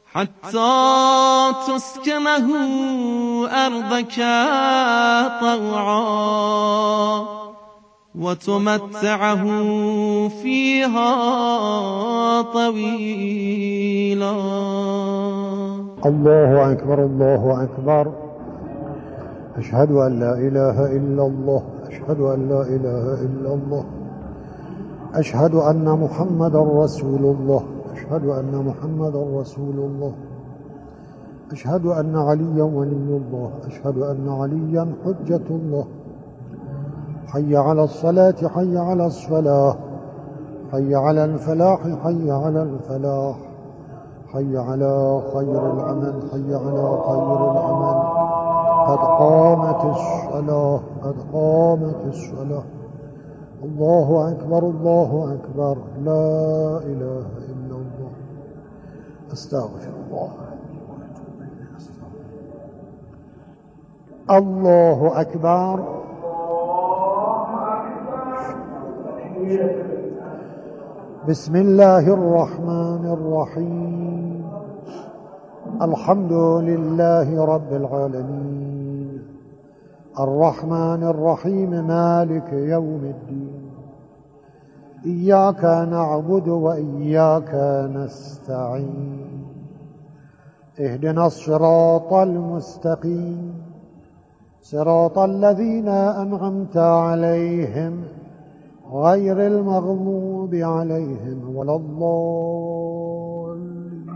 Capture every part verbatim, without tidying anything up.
حتى تسكنه أرضك طوعا وتمتعه فيها طويلا. الله أكبر الله أكبر. أشهد أن لا إله إلا الله، أشهد أن لا إله إلا الله، أشهد أن محمدا رسول الله، أشهد أن محمدا رسول الله، أشهد أن عليا ولي الله، أشهد أن عليا حجة الله. حي على الصلاة، حي على الصلاة، حي على الفلاح، حي على الفلاح، حي على خير العمل، حي على خير العمل. قد قامت الصلاة، قد قامت الصلاة. الله أكبر الله أكبر. لا إله إلا الله. أستغفر الله. الله أكبر. بسم الله الرحمن الرحيم. الحمد لله رب العالمين، الرحمن الرحيم، مالك يوم الدين. إياك نعبد وإياك نستعين. اهدنا الصراط المستقيم، صراط الذين أنعمت عليهم غير المغضوب عليهم ولا الضالين.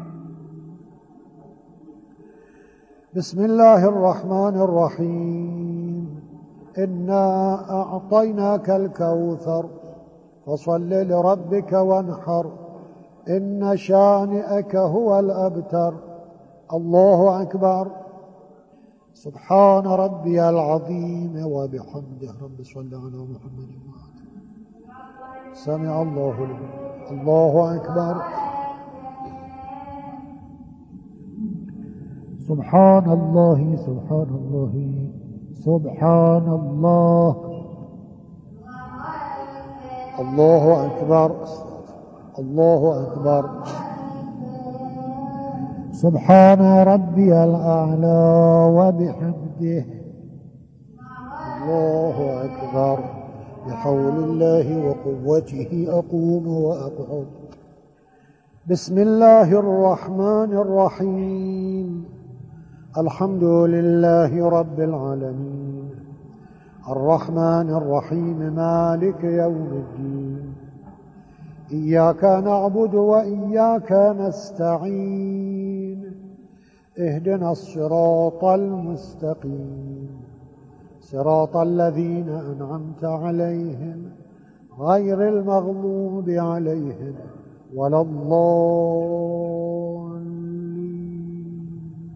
بسم الله الرحمن الرحيم. إنا أعطيناك الكوثر فصل لربك وانحر، إن شانئك هو الأبتر. الله أكبر. سبحان ربي العظيم وبحمده. رب صل على محمد وعلى سمع الله لمن. الله أكبر. سبحان الله سبحان الله سبحان الله. الله أكبر الله أكبر. سبحان ربي الأعلى وبحمده. الله أكبر. بحول الله وقوته أقوم وأقعد. بسم الله الرحمن الرحيم. الحمد لله رب العالمين، الرحمن الرحيم، مالك يوم الدين. إياك نعبد وإياك نستعين. اهدنا الصراط المستقيم، صراط الذين أنعمت عليهم غير المغضوب عليهم ولا الضالين.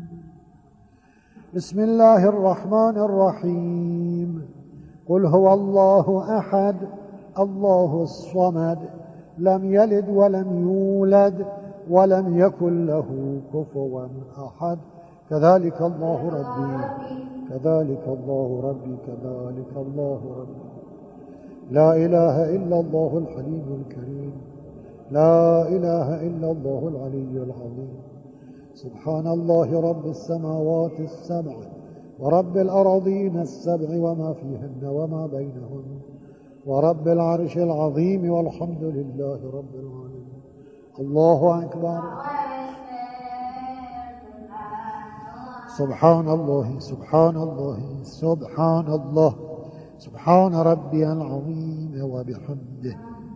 بسم الله الرحمن الرحيم. قل هو الله أحد، الله الصمد، لم يلد ولم يولد ولم يكن له كفوا أحد. كذلك الله ربي، كذلك الله ربي، كذلك الله ربي. لا إله إلا الله الحليم الكريم، لا إله إلا الله العلي العظيم. سبحان الله رب السماوات السبع ورب الأراضين السبع وما فيهن وما بينهن ورب العرش العظيم، والحمد لله رب العالمين. الله أكبر. سبحان الله سبحان الله سبحان الله. سبحان ربي العظيم وبحمده.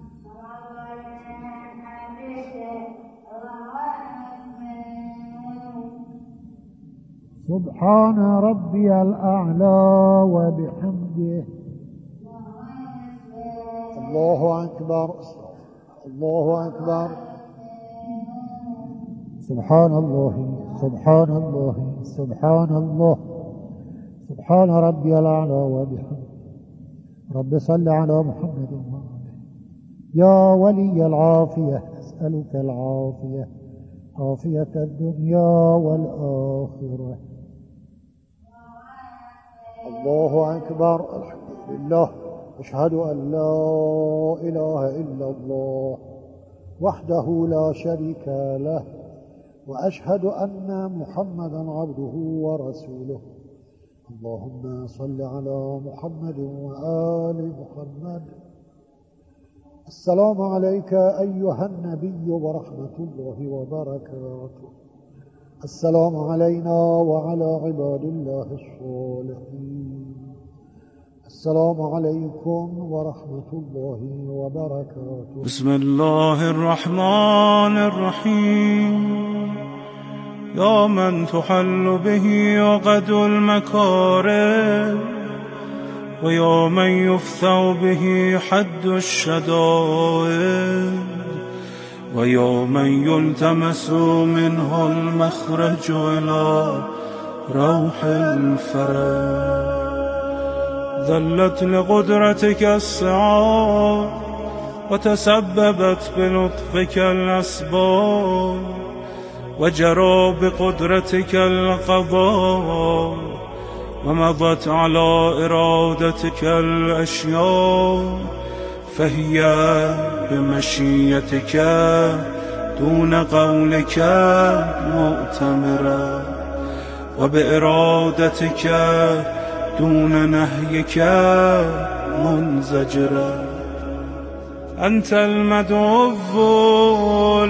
سبحان ربي الأعلى وبحمده. الله أكبر الله أكبر. سبحان الله سبحان الله سبحان الله. سبحان ربي الأعلى وبحمده. رب صل على محمد وآله. يا ولي العافية أسألك العافية، عافية الدنيا والآخرة. الله أكبر. الحمد لله. أشهد أن لا إله إلا الله وحده لا شريك له، وأشهد أن محمدا عبده ورسوله. اللهم صل على محمد وآل محمد. السلام عليك أيها النبي ورحمة الله وبركاته. السلام علينا وعلى عباد الله الصالحين. السلام عليكم ورحمة الله وبركاته. بسم الله الرحمن الرحيم. يا من تحل به عقد المكارم ويا من يفتح به حد الشدائد ويا من يلتمس منه المخرج إلى روح الفرج. ذلت لقدرتك السعاد وتسببت بلطفك الأسباب وجرى بقدرتك القضاء ومضت على إرادتك الأشياء فهي بمشيتك دون قولك مؤتمرة وبإرادتك دون نهيك منزجرة. أنت المدعو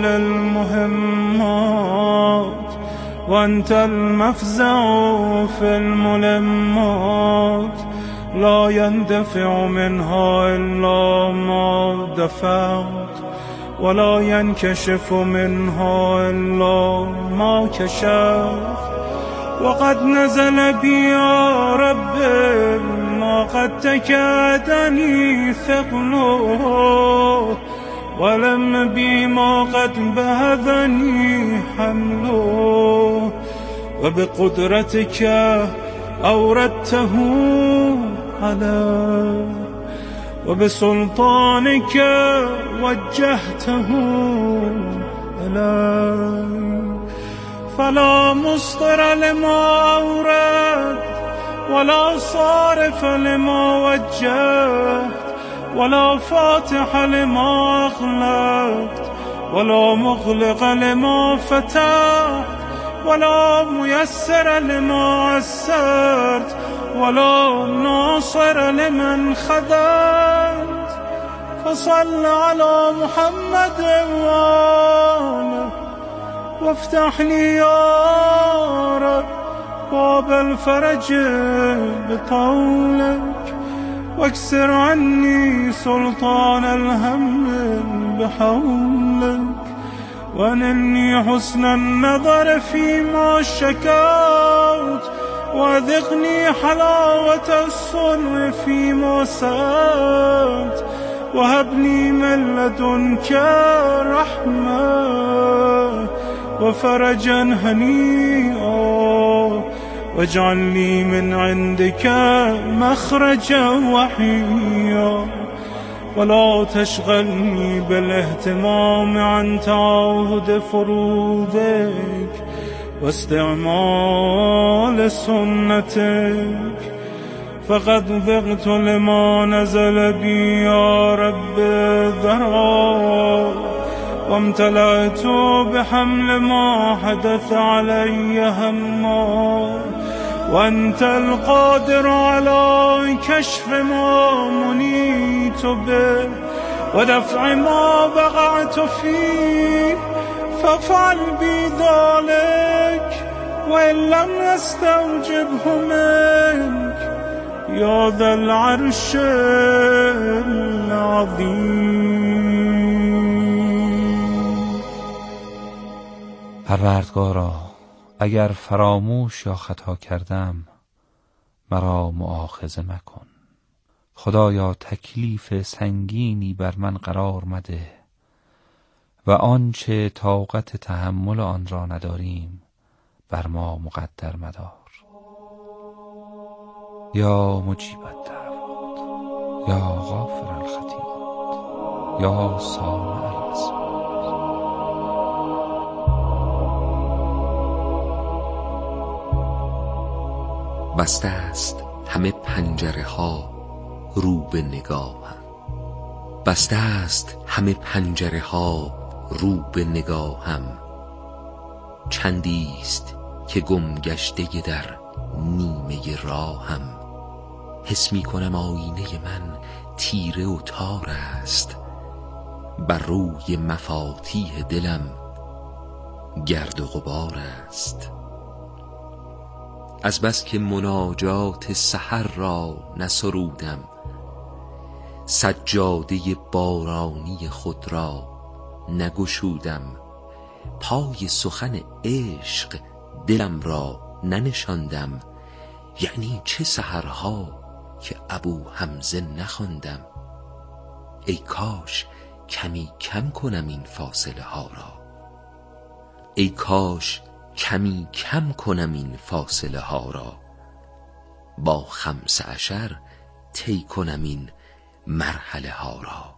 للمهمات وأنت المفزع في الملمات لا يندفع منها إلا ما دفعت ولا ينكشف منها إلا ما كشفت. وقد نزل بي يا رب ما قد تكادني ثقله ولم بي ما قد بهذني حمله وبقدرتك أوردته علي وبسلطانك وجهته إلي. فلا مصدر لما أورد ولا صارف لما وجهت ولا فاتح لما أغلقت ولا مغلق لما فتحت ولا ميسر لما عسرت ولا ناصر لمن خذلت. فصل على محمد وآله وافتح لي يا رب باب الفرج بطولك واكسر عني سلطان الهم بحولك وانني حسن النظر فيما شكوت وذقني حلاوة الصنع فيما سألت وهبني من لدنك رحمة وفرجا هنيئا واجعل لي من عندك مخرجا وحيا ولا تشغلني بالاهتمام عن تعاهد فروضك واستعمال سنتك. فقد ذقت لما نزل بي يا رب ذرا وامتلأت بحمل ما حدث علي هما وأنت القادر على كشف ما منيت به ودفع ما وقعت فيه فافعل بي ذلك وإن لم يستوجبه منك يا ذا العرش العظیم. پروردگارا اگر فراموش یا خطا کردم مرا مؤاخذه مکن. خدایا تکلیف سنگینی بر من قرار مده و آنچه طاقت تحمل آن را نداریم بر ما مقدر مدار. یا مجیب الدعوات یا غافر الخطیئات یا سامع الأصوات. بسته است همه پنجره ها رو به نگاهم، بسته است همه پنجره ها رو به نگاهم چندیست که گم گشته در نیمه راهم. حس می کنم آینه من تیره و تار است، بر روی مفاتیح دلم گرد و غبار است. از بس که مناجات سحر را نسرودم، سجاده بارانی خود را نگشودم. پای سخن عشق دلم را ننشاندم، یعنی چه سحرها که ابو حمزه نخواندم. ای کاش کمی کم کنم این فاصله ها را، ای کاش کمی کم کنم این فاصله ها را. با خمس عشر طی کنم این مرحله ها را.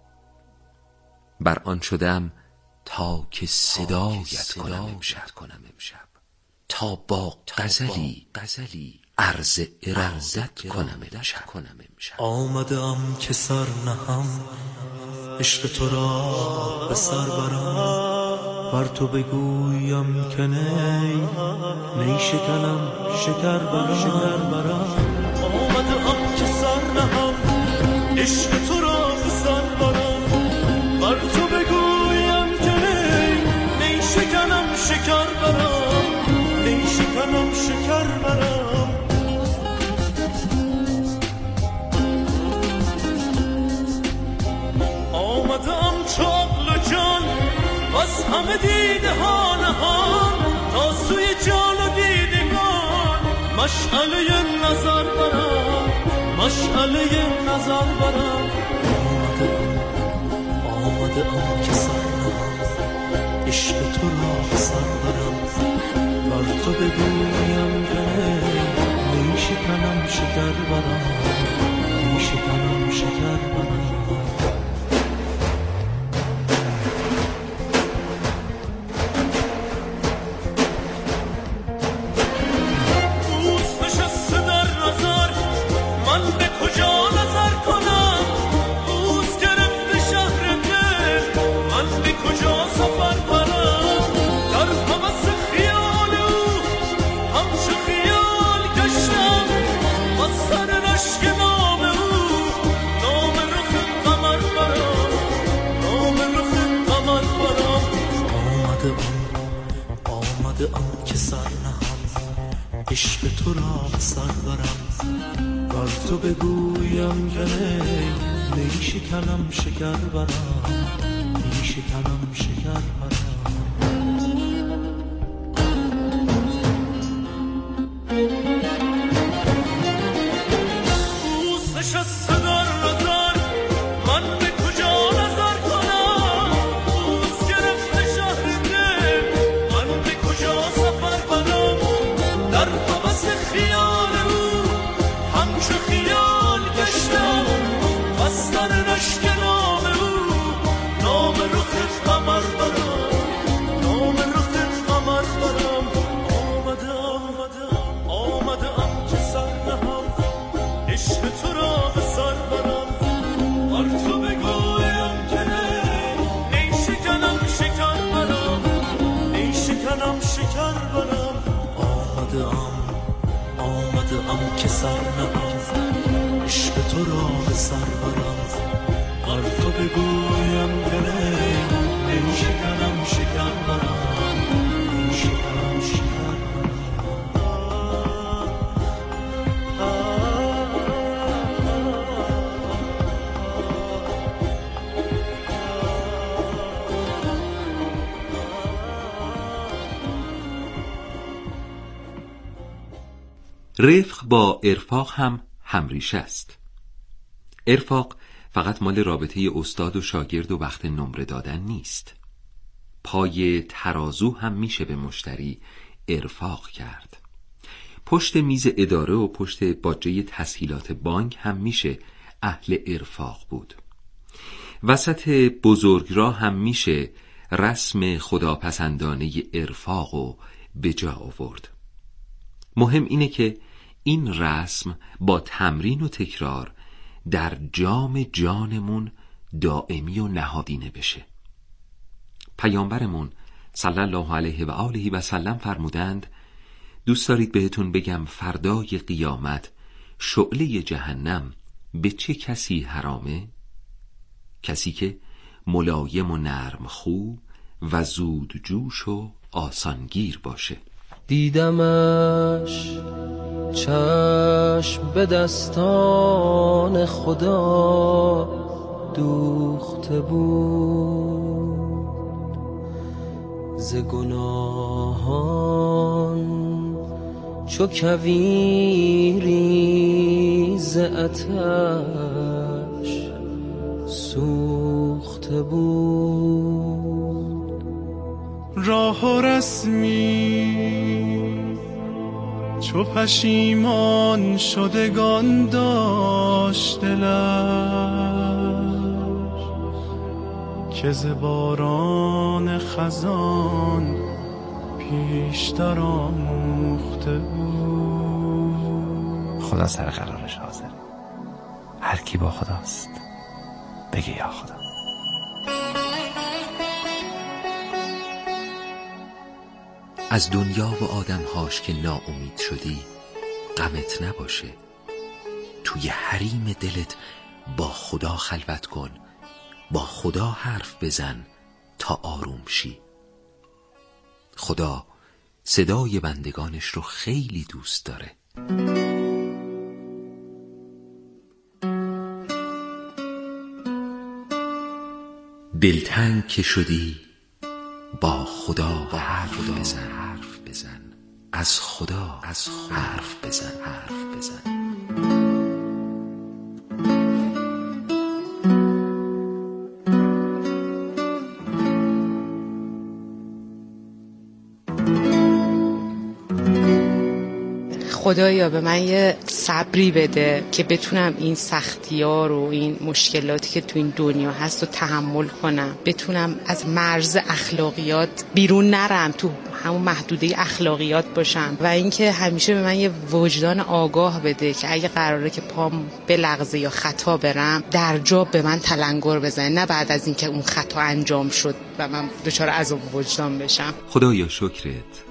بر آن شدم تا که صدایت کنم امشب، تا با غزلی عرض ارادت کنم امشب. آمدم که سر نهم، عشق تو را به سر برم، بر تو بگویم که نی نی شکنم شکر برم. آمدم که سر نهم، عشق تو را به سر برم، بر تو بگویم که نی نی شکنم شکر برم، نی شکنم شکر برم. آمدم چاقل و جان از همه دیده ها نهان، تا سوی جان و دیدگان مشعله نظر برم، مشعله نظر برم. آمده ام که سر نهم، عشق تو را به سر برم، بر تو بگویم که نی شکنم شکر برم، نی شکنم شکر برم. آمدم که سر نهم، عشق تو را به سر برم، بر تو بگویم که نی نی شکنم شکر برم، نی شکنم شکر برم. دوست نشسته در نظر، من به کجا نظر کنم؟ دوست گرفته شهر دل، من به کجا سفر برم؟ در هوس خیال او همچو خیال گشتم، بستر نشک نام او نام رخت قمر برم، نام رخت قمر برم. آمدم آمدم که سر نهم، عشق تو را به سر برم، بر تو بگویم که نی نی شکنم شکر برم، نی شکنم شکر برم. آمدم آمدم که سر نهم، عشق تو را به سر برم، بر تو بگویم که نی نی شکنم شکر برم، نی شکنم شکر برم. رفق با ارفاق هم همریشه است. ارفاق فقط مال رابطه استاد و شاگرد و وقت نمره دادن نیست. پای ترازو هم میشه به مشتری ارفاق کرد. پشت میز اداره و پشت باجه تسهیلات بانک هم میشه اهل ارفاق بود. وسط بزرگراه هم میشه رسم خداپسندانه ارفاق و به جا آورد. مهم اینه که این رسم با تمرین و تکرار در جام جانمون دائمی و نهادینه بشه. پیامبرمون صلی الله علیه و آله و سلم فرمودند دوست دارید بهتون بگم فردای قیامت شعله جهنم به چه کسی حرامه؟ کسی که ملایم و نرم خو و زود جوش و آسانگیر باشه. دیدمش چشم به دستان خدا دوخته بود، ز گناهان چو کویری ز آتش سوخته بود. راه و رسمی چو پشیمان شدگان داشت دلش، که ز باران خزان پیشتر آموخته بود. خدا سر قرارش حاضر، هر کی با خداست بگه یا خدا. از دنیا و آدمهاش که ناامید شدی غمت نباشه، توی حریم دلت با خدا خلوت کن، با خدا حرف بزن تا آروم شی. خدا صدای بندگانش رو خیلی دوست داره. دلتنگ که شدی با خدا حرف بزن، حرف بزن از خدا از حرف بزن، حرف بزن. خدایا به من یه صبری بده که بتونم این سختی‌ها رو، این مشکلاتی که تو این دنیا هست رو تحمل کنم، بتونم از مرز اخلاقیات بیرون نرم، تو همون محدوده اخلاقیات باشم، و اینکه همیشه به من یه وجدان آگاه بده که اگه قراره که پام بلغزه یا خطا برم در جا به من تلنگر بزنه، نه بعد از اینکه اون خطا انجام شد و من دچار عذاب وجدان بشم. خدایا شکرت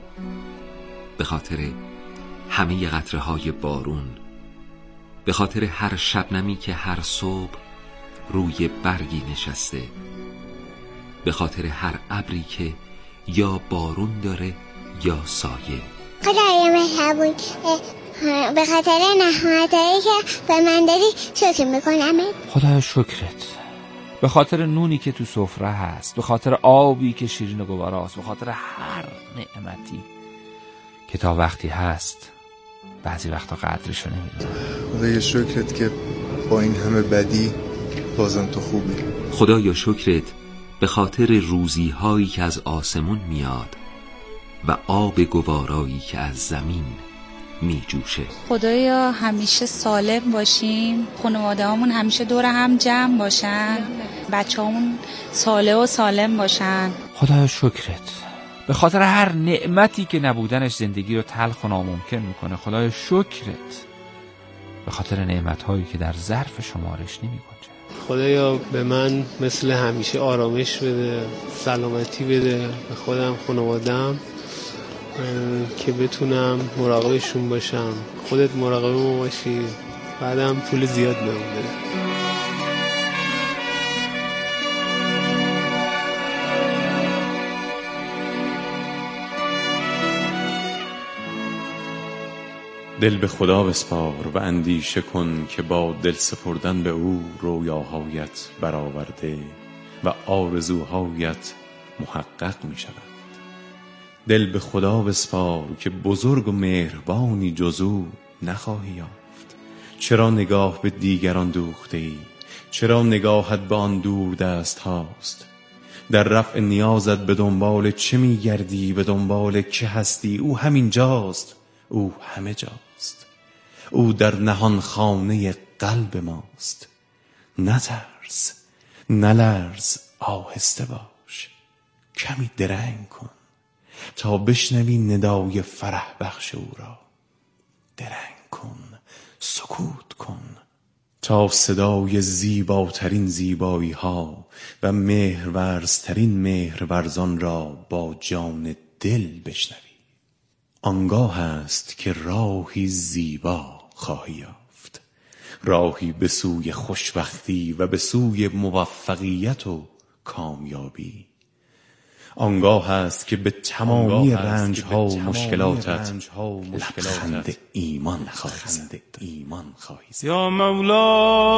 به خاطر همه قطره های بارون، به خاطر هر شبنمی که هر صبح روی برگی نشسته، به خاطر هر ابری که یا بارون داره یا سایه. خدای مهربون، به خاطر نعمتایی که به من دادی شکر میکنم. خدایا شکرت به خاطر نونی که تو سفره هست، به خاطر آبی که شیرین و گواراست، به خاطر هر نعمتی که تا وقتی هست بعضی وقتا قدرشو نمیدونم. خدایا شکرت که با این همه بدی بازم تو خوبی. خدایا شکرت به خاطر روزی هایی که از آسمون میاد و آب گوارایی که از زمین می جوشه. خدایا همیشه سالم باشیم، خانواده هامون همیشه دور هم جمع باشن، بچه هامون ساله و سالم باشن. خدایا شکرت به خاطر هر نعمتی که نبودنش زندگی رو تلخ و ناممکن میکنه. خدایا شکرت به خاطر نعمتهایی که در ظرف شمارش نمیگنجه. خدایا به من مثل همیشه آرامش بده، سلامتی بده به خودم، خانواده‌ام، که بتونم مراقبشون باشم. خودت مراقب ما باشی، بعدم پول زیاد بهم بده. دل به خدا بسپار و اندیشه کن که با دل سپردن به او رویاهایت برآورده و آرزوهایت محقق می شود. دل به خدا بسپار که بزرگ و مهربانی جز او نخواهی یافت. چرا نگاه به دیگران دوخته ای؟ چرا نگاهت به آن دور دست هاست؟ در رفع نیازت به دنبال چه می گردی؟ به دنبال که هستی؟ او همین جاست، او همه جاست، او در نهان خانه قلب ماست. نترس، نلرز، آهسته باش، کمی درنگ کن تا بشنوی ندای فرح بخش او را. درنگ کن، سکوت کن تا صدای زیباترین زیبایی ها و مهرورزترین مهرورزان را با جان دل بشنوی. آنگاه است که راهی زیبا خواهی یافت، راهی به سوی خوشبختی و به سوی موفقیت و کامیابی. آنگاه است که به تمامی رنج ها و مشکلاتت لبخند ایمان خواهی زد. یا مولا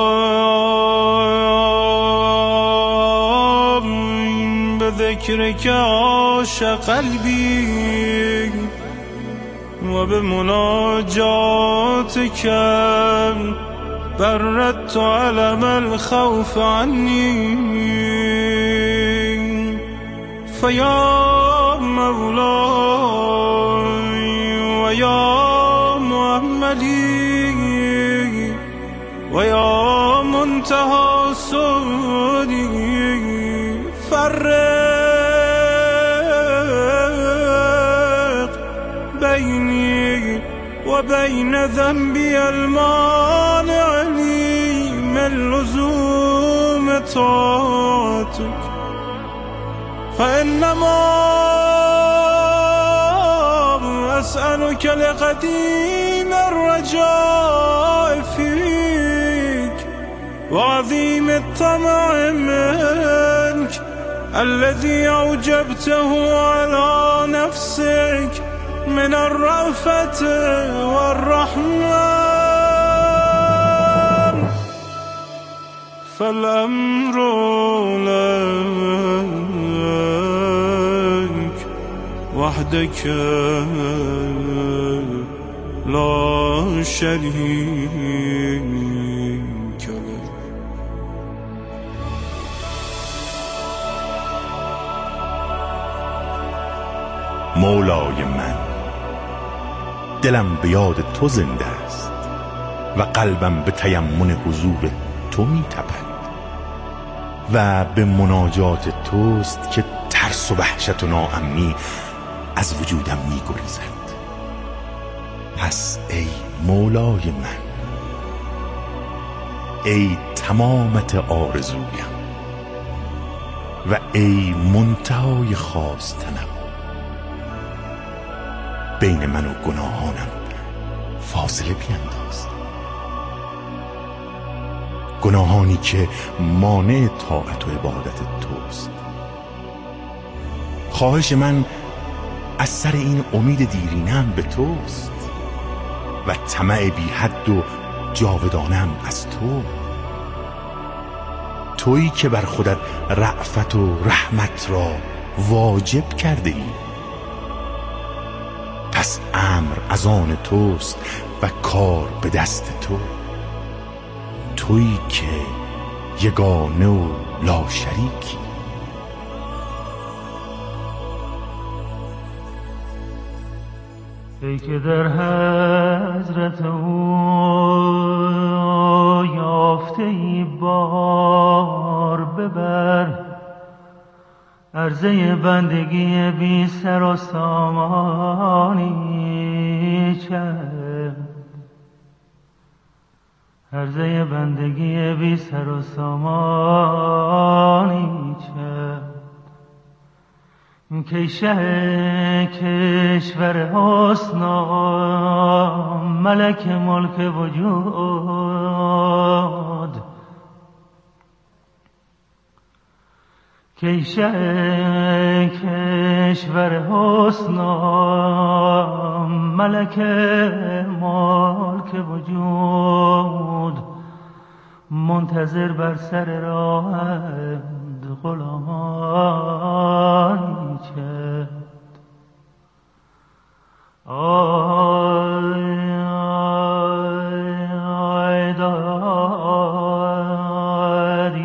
به ذکر که عاشق قلبی و به مناجات که بردت علم الخوف عنی فیا مولای و یا محمدی و یا منتهى سودی فرق بینی و بین ذنبی المانع لی من لزوم طاعتک فإنما أسألك لقديم الرجاء فيك وعظيم الطمع منك الذي أوجبته على نفسك من الرأفة والرحمة فالأمر لك وحدك لا شريك لك. مولای من، دلم به یاد تو زنده است و قلبم به تیمن حضور تو می تپد و به مناجات توست که ترس و وحشت و ناامنی از وجودم می گریزد. پس ای مولای من، ای تمامت آرزویم و ای منتهای خواستنم، بین من و گناهانم فاصله بینداز، گناهانی که مانع طاعت و عبادت توست. خواهش من از سر این امید دیرینم به توست و طمع بی حد و جاودانم از تو، تویی که بر خودت رأفت و رحمت را واجب کرده ای. پس امر از آن توست و کار به دست تو، تویی که یگانه و لا شریکی. ای که در حضرت او یافته ای بار ببر، عرضه بندگی بی سر و سامانی چند، عرضه بندگی بی سر و سامانی چند، که شه کشور حسنا ملک ملک وجود، که شه کشور حسنا ملک ملک وجود، منتظر بر سر راهند غلامان چند. آی آی داد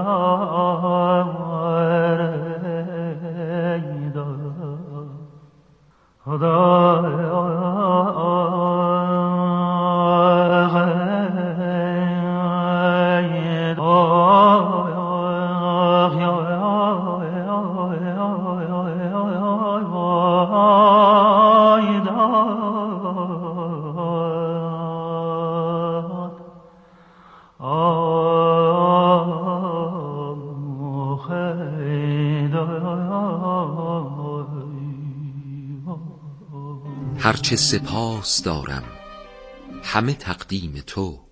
یاد خدا آی هرچه سپاس دارم همه تقدیم تو.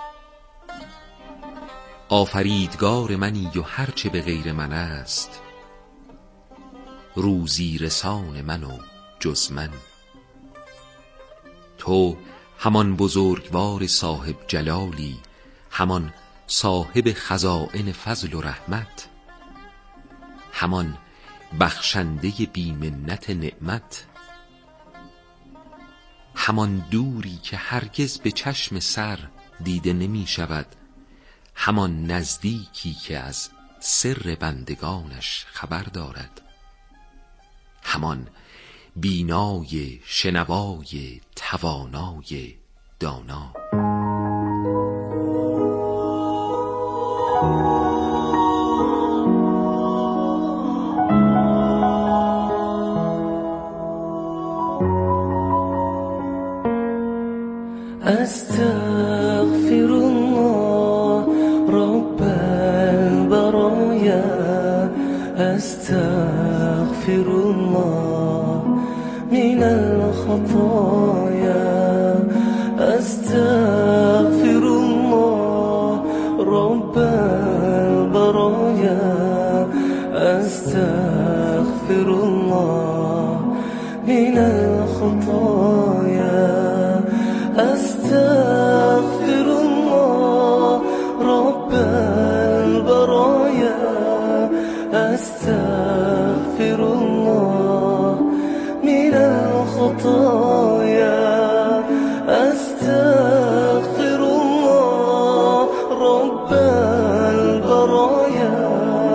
آفریدگار منی و هرچه به غیر من است، روزی رسان من و جز من. تو همان بزرگوار صاحب جلالی، همان صاحب خزائن فضل و رحمت، همان بخشنده بی منت نعمت، همان دوری که هرگز به چشم سر دیده نمی شود، همان نزدیکی که از سر بندگانش خبر دارد، همان بینای شنوای توانای دانا. استغفر الله رب البرايا، استغفر الله من الخطايا، استغفر الله رب البرايا، استغفر الله من الخطايا، استغفر الله رب البرايا، استغفر الله من الخطايا، استغفر الله رب البرايا،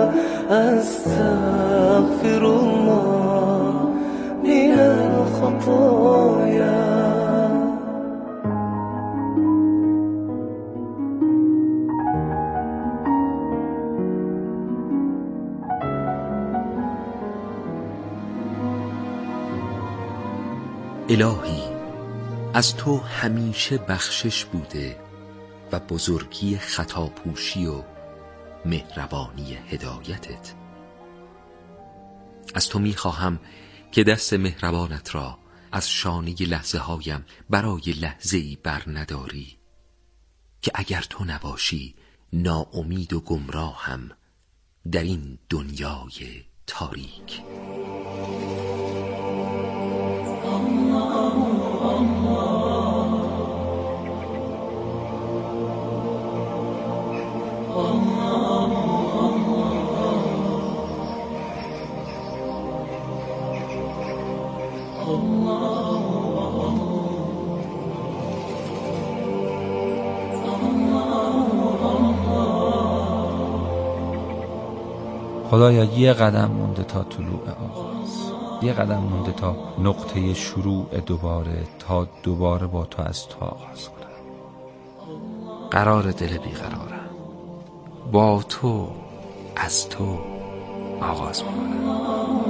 استغفر الله من الخطايا. الهی، از تو همیشه بخشش بوده و بزرگی خطاپوشی و مهربانی هدایتت. از تو میخواهم که دست مهربانت را از شانه لحظه هایم برای لحظه ای بر نداری، که اگر تو نباشی ناامید و گمراهم در این دنیای تاریک. خدایا یه قدم مونده تا طلوع آغاز، یه قدم مونده تا نقطه شروع دوباره، تا دوباره با تو از تو آغاز کنم. قرار دل بیقرارم، با تو از تو آغاز میکنم.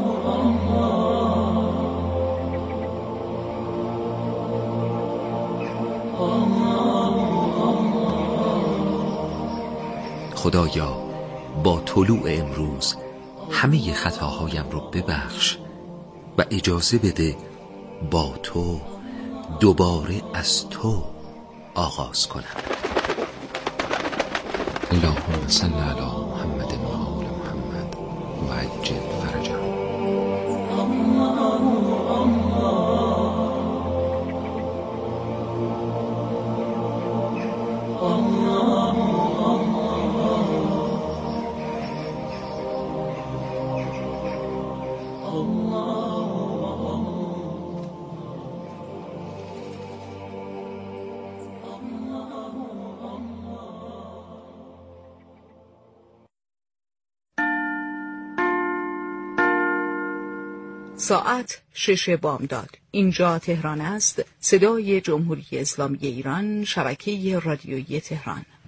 خدایا با طلوع امروز همه خطاهایم رو ببخش و اجازه بده با تو دوباره از تو آغاز کنم. اللهم صل علی محمد و آل محمد و عجل فرجهم. ساعت شش بامداد. اینجا تهران است. صدای جمهوری اسلامی ایران، شبکه رادیویی تهران.